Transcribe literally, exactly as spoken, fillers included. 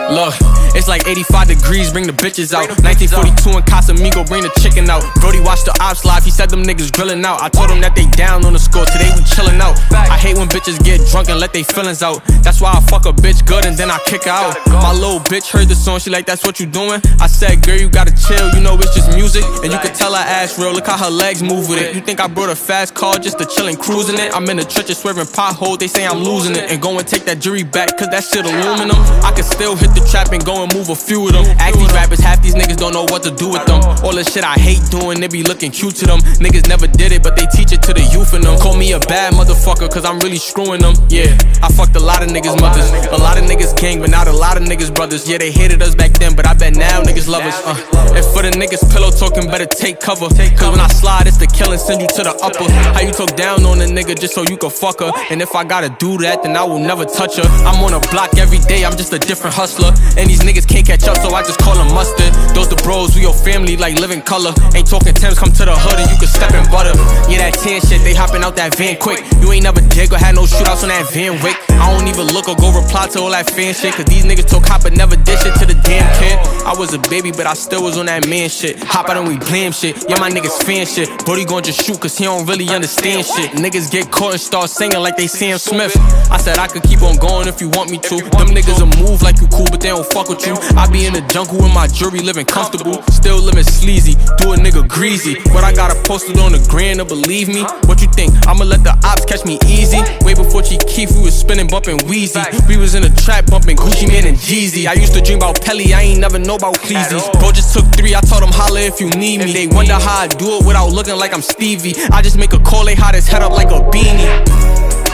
Look, it's like eighty-five degrees, bring the bitches out. nineteen forty-two in Casamigo, bring the chicken out. Brody watched the ops live, he said them niggas grilling out. I told him that they down on the score, today we chillin' out. I hate when bitches get drunk and let they feelings out. That's why I fuck a bitch good and then I kick her out. My little bitch heard the song, she like, that's what you doing? I said, girl, you gotta chill, you know it's just music. And you can tell her ass real, look how her legs move with it. You think I brought a fast car just to chill and cruising it? I'm in the trenches swerving potholes, they say I'm losing it. And go and take that jury back, cause that shit aluminum. I can still hit the trap and go and move a few of them. Ask these rappers, half these niggas don't know what to do with them. All the shit I hate doing, they be looking cute to them. Niggas never did it, but they teach it to the youth in them. Call me a bad motherfucker, cause I'm really screwing them. Yeah, I fucked a lot of niggas mothers. A lot of niggas gang, but not a lot of niggas brothers. Yeah, they hated us back then, but I bet now niggas love us. uh. And for the niggas pillow talking, better take cover. Cause when I slide, it's the kill and send you to the upper. How you talk down on a nigga just so you can fuck her? And if I gotta do that, then I will never touch her. I'm on a block every day, I'm just a different hustler. And these niggas can't catch up, so I just call them mustard. Those the bros, we your family like living color. Ain't talking Thames, come to the hood and you can step in butter. Yeah, that tan shit, they hopping out that van quick. You ain't never dig or had no shootouts on that Van Wick. I don't even look or go reply to all that fan shit, cause these niggas talk hot but never did shit to the damn kid. I was a baby but I still was on that man shit. Hop out and we blame shit, yeah my niggas fan shit. Brody gon' just shoot cause he don't really understand shit. Niggas get caught and start singing like they Sam Smith. I said I could keep on going if you want me to. Them niggas will move like you cool but they don't fuck with you. I be in the jungle with my jewelry living comfortable. Still living sleazy, do a nigga greasy. But I got a posted on the gram to believe me. What you think, I'ma let the ops catch me easy? Way before Chief Keef we was spinning bumping Wheezy. We was in the trap bumping Gucci Mane and Jeezy. I used to dream about Pelly, I ain't never know about Pleasies. Bro just took three, I told him holla if you need me. They wonder how I do it without looking like I'm Stevie. I just make a call, they hot his head up like a beanie.